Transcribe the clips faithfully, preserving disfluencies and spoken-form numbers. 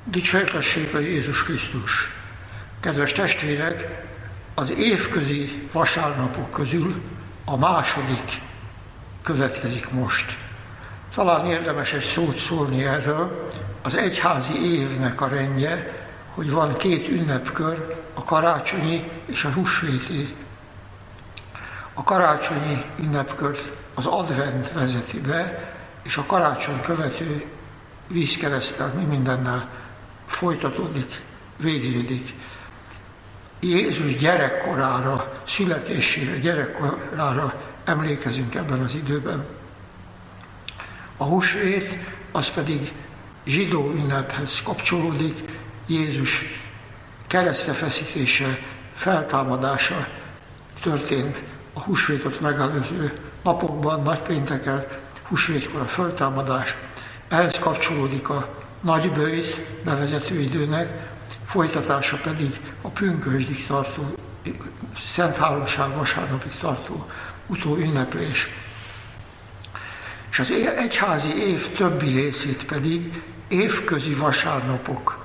Dicsértessék a Jézus Krisztus! Kedves testvérek, az évközi vasárnapok közül a második következik most. Talán érdemes egy szót szólni erről. Az egyházi évnek a rendje, hogy van két ünnepkör, a karácsonyi és a húsvéti. A karácsonyi ünnepkört az advent vezeti be, és a karácsony követő vízkereszttel mi mindennel folytatódik, végződik. Jézus gyerekkorára, születésére, gyerekkorára emlékezünk ebben az időben. A húsvét az pedig zsidó ünnephez kapcsolódik, Jézus keresztre feszítése, feltámadása történt a húsvétot megelőző napokban, nagypénteken, húsvétkor a feltámadás. Ehhez kapcsolódik a nagyböjt bevezető időnek, folytatása pedig a pünkösdig tartó, Szent Háromság vasárnapig tartó utóünneplés. És az egyházi év többi részét pedig évközi vasárnapok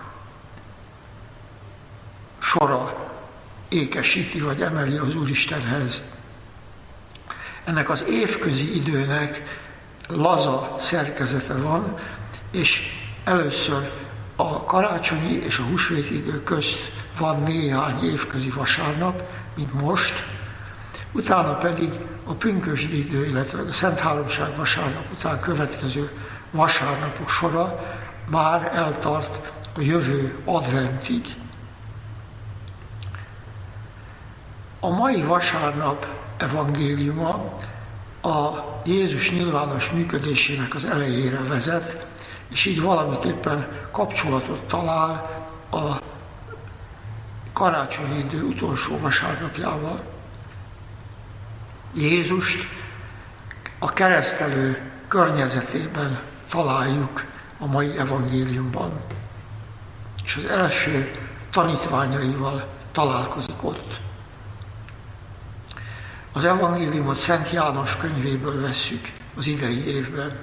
sora ékesíti, vagy emeli az Úristenhez. Ennek az évközi időnek laza szerkezete van, és először a karácsonyi és a húsvéti idő közt van néhány évközi vasárnap, mint most, utána pedig a pünkösdi idő, illetve a Szent Háromság vasárnap után következő vasárnapok sora már eltart a jövő adventig. A mai vasárnap evangéliuma a Jézus nyilvános működésének az elejére vezet, és így valamiképpen kapcsolatot talál a karácsonyi idő utolsó vasárnapjával. Jézust a keresztelő környezetében találjuk a mai evangéliumban, és az első tanítványaival találkozik ott. Az evangéliumot Szent János könyvéből vesszük az idei évben.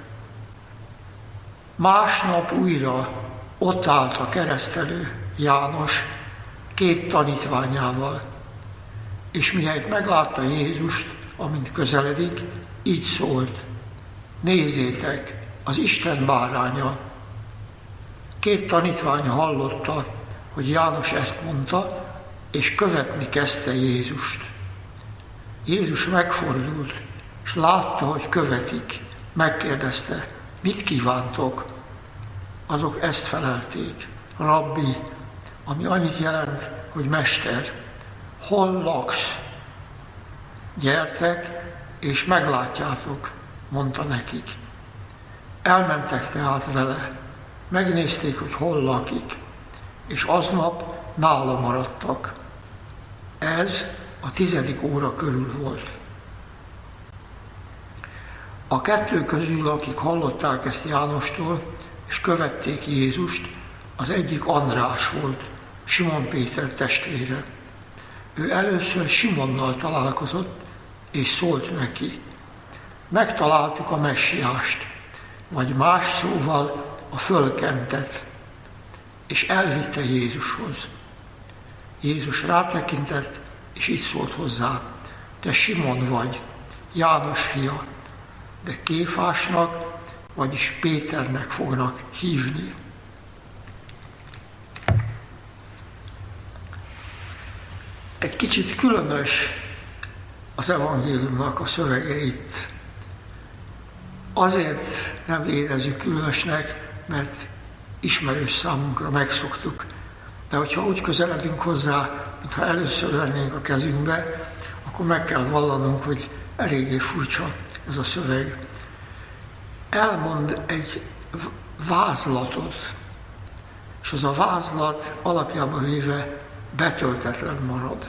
Másnap újra ott állt a keresztelő János két tanítványával, és mihelyt meglátta Jézust, amint közeledik, így szólt: nézzétek, az Isten báránya. Két tanítványa hallotta, hogy János ezt mondta, és követni kezdte Jézust. Jézus megfordult, és látta, hogy követik. Megkérdezte: mit kívántok? Azok ezt felelték: Rabbi, ami annyit jelent, hogy mester, hol laksz? Gyertek, és meglátjátok, mondta nekik. Elmentek tehát vele, megnézték, hogy hol lakik, és aznap nála maradtak. Ez a tizedik óra körül volt. A kettő közül, akik hallották ezt Jánostól, és követték Jézust, az egyik András volt, Simon Péter testvére. Ő először Simonnal találkozott, és szólt neki: megtaláltuk a Messiást, vagy más szóval a fölkentet, és elvitte Jézushoz. Jézus rátekintett, és így szólt hozzá: te Simon vagy, János fia, de Kéfásnak, vagyis Péternek fognak hívni. Egy kicsit különös az evangéliumnak a szövegeit. Azért nem érezzük különösnek, mert ismerős számunkra, megszoktuk. De hogyha úgy közeledünk hozzá, mintha először vennénk a kezünkbe, akkor meg kell vallanunk, hogy eléggé furcsa ez a szöveg. Elmond egy vázlatot, és az a vázlat alapjában véve betöltetlen marad.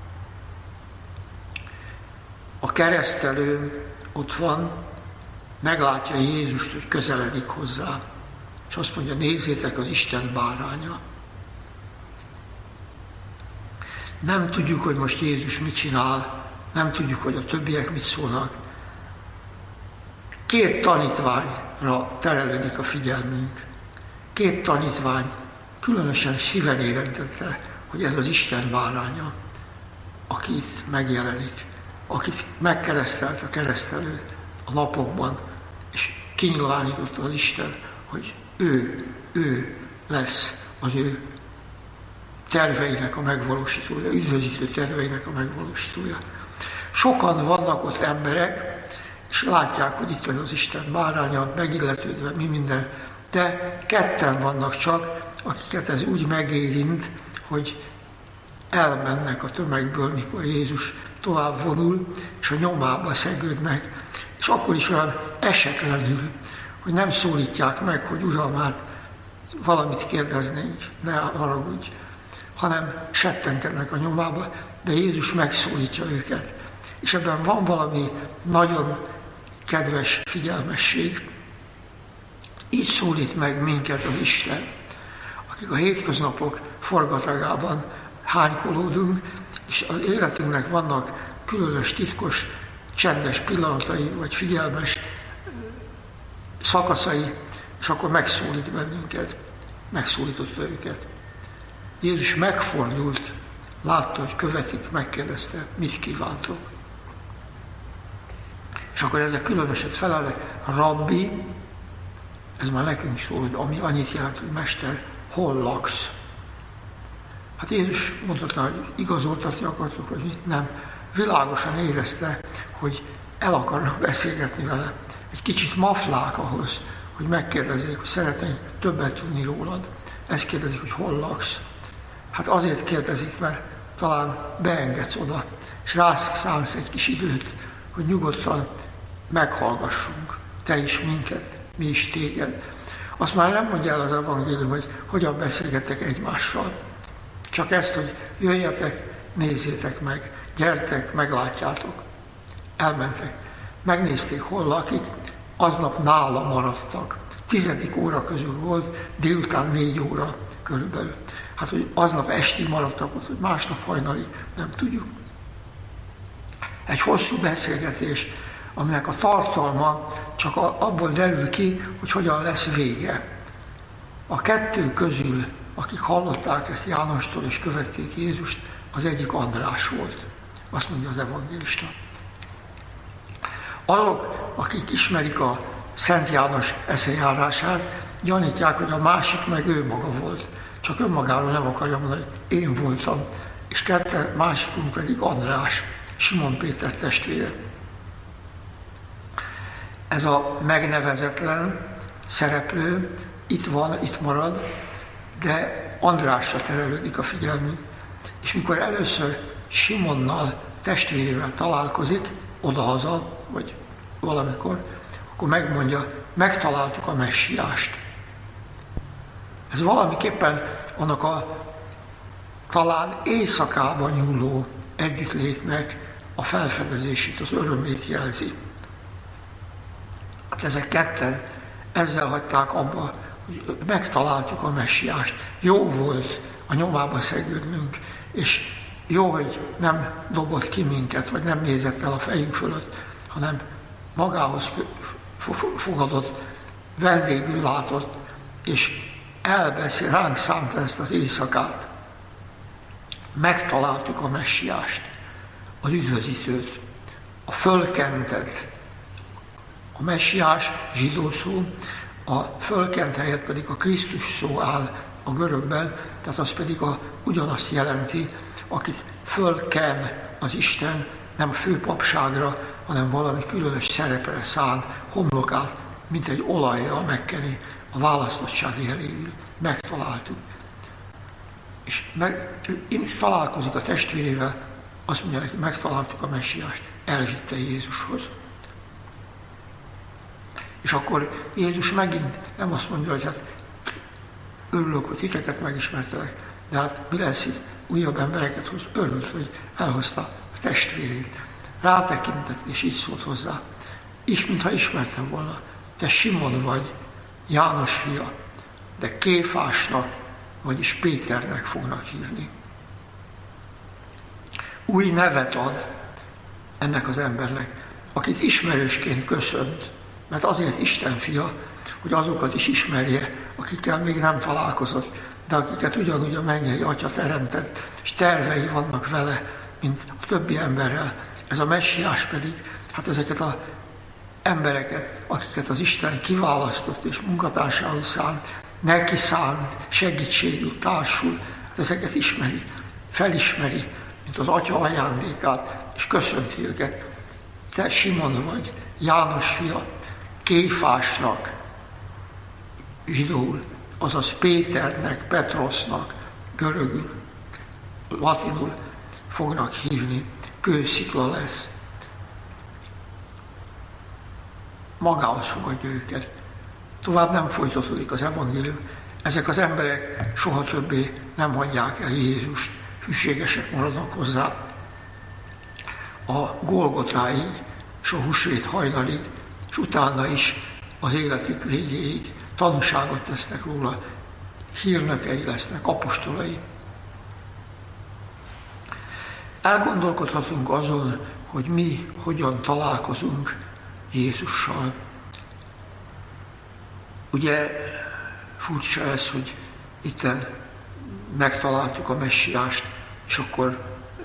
A keresztelő ott van, meglátja Jézust, hogy közeledik hozzá, és azt mondja: nézzétek, az Isten báránya. Nem tudjuk, hogy most Jézus mit csinál, nem tudjuk, hogy a többiek mit szólnak. Két tanítványra terelődik a figyelmünk. Két tanítvány különösen szíven érintette, hogy ez az Isten báránya, aki itt megjelenik, akit megkeresztelt a keresztelő a napokban, és kinyilvánította az Isten, hogy ő, ő lesz az ő terveinek a megvalósítója, üdvözítő terveinek a megvalósítója. Sokan vannak ott emberek, és látják, hogy itt az Isten báránya, megilletődve, mi minden, de ketten vannak csak, akiket ez úgy megérint, hogy elmennek a tömegből, mikor Jézus tovább vonul, és a nyomába szegődnek, és akkor is olyan esetlenül, hogy nem szólítják meg, hogy Uram, hát valamit kérdeznénk, ne haragudj, hanem settenkednek a nyomába, de Jézus megszólítja őket. És ebben van valami nagyon kedves figyelmesség. Így szólít meg minket az Isten, akik a hétköznapok forgatagában hánykolódunk, és az életünknek vannak különös, titkos, csendes pillanatai, vagy figyelmes szakaszai, és akkor megszólít bennünket, megszólította őket. Jézus megfordult, látta, hogy követik, megkérdezte, mit kívántok. És akkor ezek különöset felelnek, rabbi, ez már nekünk szól, hogy ami annyit jelent, hogy mester, hol laksz? Hát Jézus mondhatná, hogy igazoltatni akartok, hogy mit nem. Világosan érezte, hogy el akarnak beszélgetni vele. Egy kicsit maflák ahhoz, hogy megkérdezzék, hogy szeretnék többet tudni rólad. Ezt kérdezik, hogy hol laksz. Hát azért kérdezik, mert talán beengedsz oda, és rász szánsz egy kis időt, hogy nyugodtan meghallgassunk, te is minket, mi is téged. Azt már nem mondja el az evangélium, hogy hogyan beszélgetek egymással. Csak ezt, hogy jöjjetek, nézzétek meg, gyertek, meglátjátok. Elmentek, megnézték, hol lakik, aznap nála maradtak. Tizedik óra közül volt, délután négy óra körülbelül. Hát, hogy aznap estig maradtak ott, hogy másnap hajnalig, nem tudjuk. Egy hosszú beszélgetés, aminek a tartalma csak abból derül ki, hogy hogyan lesz vége. A kettő közül, akik hallották ezt Jánostól és követték Jézust, az egyik András volt. Azt mondja az evangélista. Azok, akik ismerik a Szent János eszejárását, gyanítják, hogy a másik meg ő maga volt. Csak önmagáról nem akarja mondani, hogy én voltam, és ketten, másikunk pedig András, Simon Péter testvére. Ez a megnevezetlen szereplő itt van, itt marad, de Andrásra terelődik a figyelmünk. És mikor először Simonnal, testvérével találkozik, odahaza, vagy valamikor, akkor megmondja, megtaláltuk a messiást. Ez valamiképpen annak a talán éjszakában nyúló együttlétnek a felfedezését, az örömét jelzi. Hát ezek ketten ezzel hagyták abba, hogy megtaláltuk a messiást. Jó volt a nyomába szegődnünk, és jó, hogy nem dobott ki minket, vagy nem nézett el a fejünk fölött, hanem magához fogadott, vendégül látott, és elbeszél, ránk szánta ezt az éjszakát. Megtaláltuk a messiást, az üdvözítőt, a fölkentet. A messiás zsidó szó, a fölkent helyett pedig a Krisztus szó áll a görögben, tehát az pedig a, ugyanazt jelenti, akit fölken az Isten, nem a főpapságra, hanem valami különös szerepre szán homlokát, mint egy olajjal megkeni a választottság jeléül. Megtaláltuk. És meg, én is találkozik a testvérével, azt mondja neki, megtaláltuk a messiást, elvitte Jézushoz. És akkor Jézus megint nem azt mondja, hogy hát örülök, hogy titeket megismertelek, de hát mi lesz itt? Újabb embereket hoz, örült, hogy elhozta a testvérét. Rátekintett, és így szólt hozzá. És mintha ismertem volna, te Simon vagy, János fia, de Kéfásnak, vagyis Péternek fognak hívni. Új nevet ad ennek az embernek, akit ismerősként köszönt, mert azért Isten fia, hogy azokat is ismerje, akikkel még nem találkozott, de akiket ugyanúgy a mennyei Atya teremtett, és tervei vannak vele, mint a többi emberrel. Ez a messiás pedig, hát ezeket az embereket, akiket az Isten kiválasztott és munkatársául szánt, neki szánt, segítségül társul, hát ezeket ismeri, felismeri, mint az Atya ajándékát, és köszönti őket. Te Simon vagy, János fia, Kéfásnak, zsidóul, azaz Péternek, Petrosznak, görögül, latinul fognak hívni, kőszikla lesz. Magához fogadja őket. Tovább nem folytatódik az evangélium. Ezek az emberek soha többé nem hagyják el Jézust, hűségesek maradnak hozzá. A Golgotáig és a húsvét hajnalig, és utána is az életük végéig tanúságot tesznek róla, hírnökei lesznek, apostolai. Elgondolkodhatunk azon, hogy mi hogyan találkozunk Jézussal. Ugye furcsa ez, hogy itten megtaláltuk a messiást, és akkor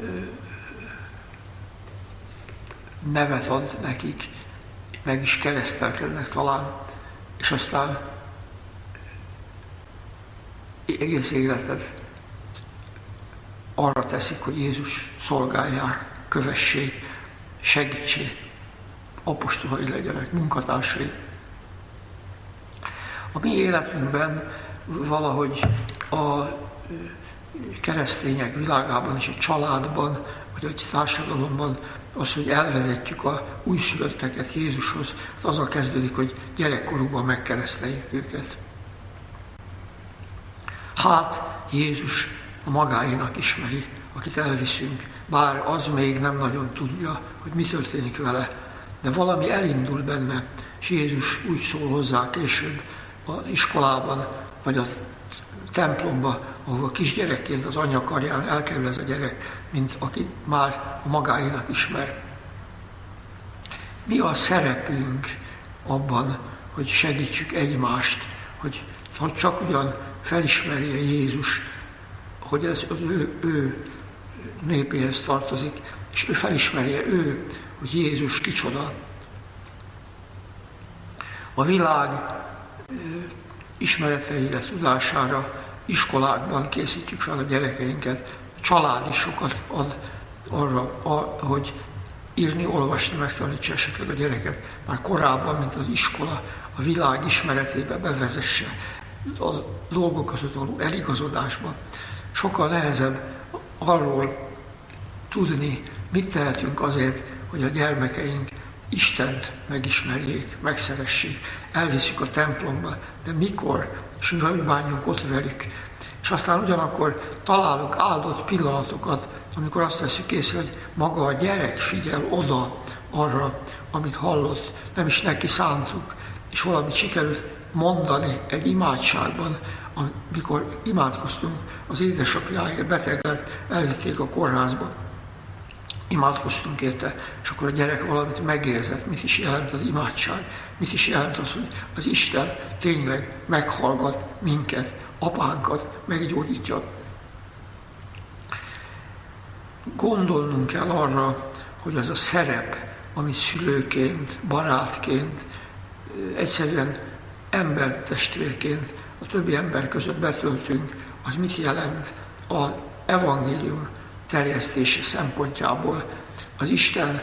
nevet ad nekik, meg is keresztelkednek talán, és aztán egész életed arra teszik, hogy Jézus szolgálják, kövessék, segítsék, apostolai legyenek, munkatársai. A mi életünkben valahogy a keresztények világában és a családban, vagy a társadalomban az, hogy elvezetjük a újszülötteket Jézushoz, azzal kezdődik, hogy gyerekkorukban megkereszteljük őket. Hát Jézus a magáénak ismeri, akit elviszünk, bár az még nem nagyon tudja, hogy mi történik vele, de valami elindul benne, és Jézus úgy szól hozzá később az iskolában, vagy a templomba, ahol kisgyerekként az anya karján elkerül ez a gyerek, mint aki már a magáénak ismer. Mi a szerepünk abban, hogy segítsük egymást, hogy csak ugyan felismerje Jézus, hogy ez az ő, ő népéhez tartozik, és ő felismerje ő, hogy Jézus kicsoda. A világ ismereteire, tudására iskolákban készítjük fel a gyerekeinket. A család is sokat ad arra, hogy írni, olvasni, megtanítsa esetleg a gyereket már korábban, mint az iskola a világ ismeretébe bevezesse, a dolgok között való eligazodásba. Sokkal nehezebb arról tudni, mit tehetünk azért, hogy a gyermekeink Istent megismerjék, megszeressék, elviszük a templomba, de mikor, és hogy bánjunk ott velük. És aztán ugyanakkor találunk áldott pillanatokat, amikor azt veszük észre, hogy maga a gyerek figyel oda arra, amit hallott, nem is neki szántuk, és valamit sikerült mondani egy imádságban, amikor imádkoztunk, az édesapjáért beteg lett, elvitték a kórházba. Imádkoztunk érte, és akkor a gyerek valamit megérzett, mit is jelent az imádság, mit is jelent az, hogy az Isten tényleg meghallgat minket, apánkat meggyógyítja. Gondolnunk kell arra, hogy az a szerep, amit szülőként, barátként, egyszerűen embertestvérként a többi ember között betöltünk, az mit jelent az evangélium terjesztése szempontjából, az Isten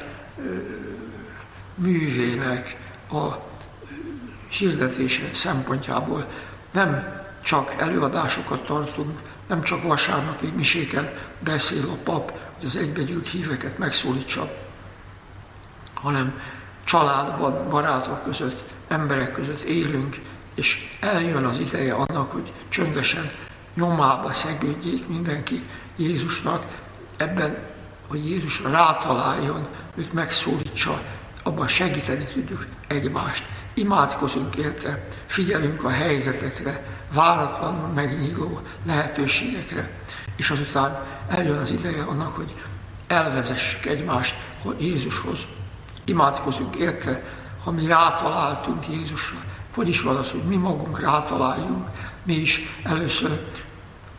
művének a hirdetése szempontjából. Nem csak előadásokat tartunk, nem csak vasárnapi miséken beszél a pap, hogy az egybegyűlt híveket megszólítsa, hanem családban, barátok között, emberek között élünk, és eljön az ideje annak, hogy csöndesen nyomába szegődjék mindenki Jézusnak, ebben, hogy Jézus rátaláljon, őt megszólítsa, abban segíteni tudjuk egymást. Imádkozunk érte, figyelünk a helyzetekre, váratlanul megnyíló lehetőségekre, és azután eljön az ideje annak, hogy elvezessük egymást Jézushoz. Imádkozunk érte, ha mi rátaláltunk Jézusra. Hogy is van az, hogy mi magunk rátaláljunk, mi is először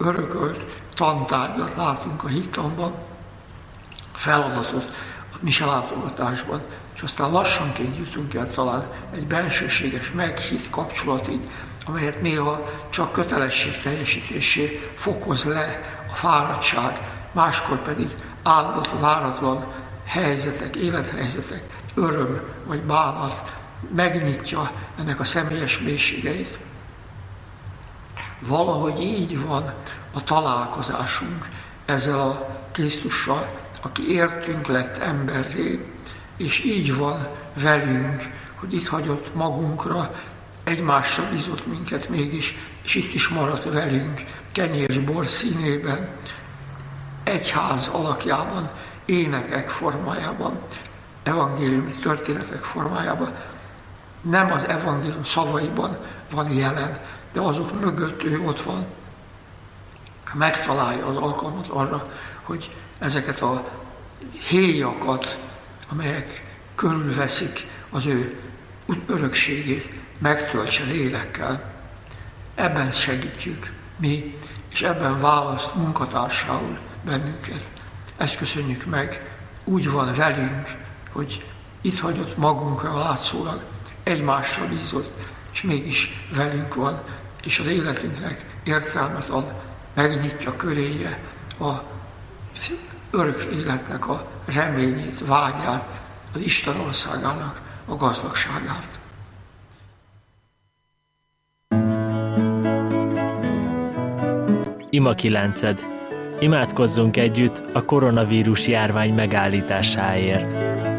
örökölt tantárgyat látunk a hittanban, feladatot a mise látogatásban, és aztán lassanként jutunk el talán egy bensőséges meghitt kapcsolatig, amelyet néha csak kötelesség teljesítésé fokoz le a fáradtság, máskor pedig áldott, váratlan helyzetek, élethelyzetek, öröm vagy bánat megnyitja ennek a személyes mélységeit. Valahogy így van a találkozásunk ezzel a Krisztussal, aki értünk lett emberré, és így van velünk, hogy itt hagyott magunkra, egymásra bízott minket mégis, és itt is maradt velünk, kenyér és bor színében, egyház alakjában, énekek formájában, evangéliumi történetek formájában. Nem az evangélium szavaiban van jelen, de azok mögött ő ott van. Megtalálja az alkalmat arra, hogy ezeket a héjakat, amelyek körülveszik az ő örökségét, megtöltse lélekkel. Ebben segítjük mi, és ebben választ munkatársául bennünket. Ezt köszönjük meg, úgy van velünk, hogy itt hagyott magunkra látszólag, egymásra bízott, és mégis velünk van, és az életünknek értelmet ad, megnyitja köréje a örök életnek a reményét, vágyát, az Isten országának a gazdagságát. Ima kilenced. Imádkozzunk együtt a koronavírus járvány megállításáért.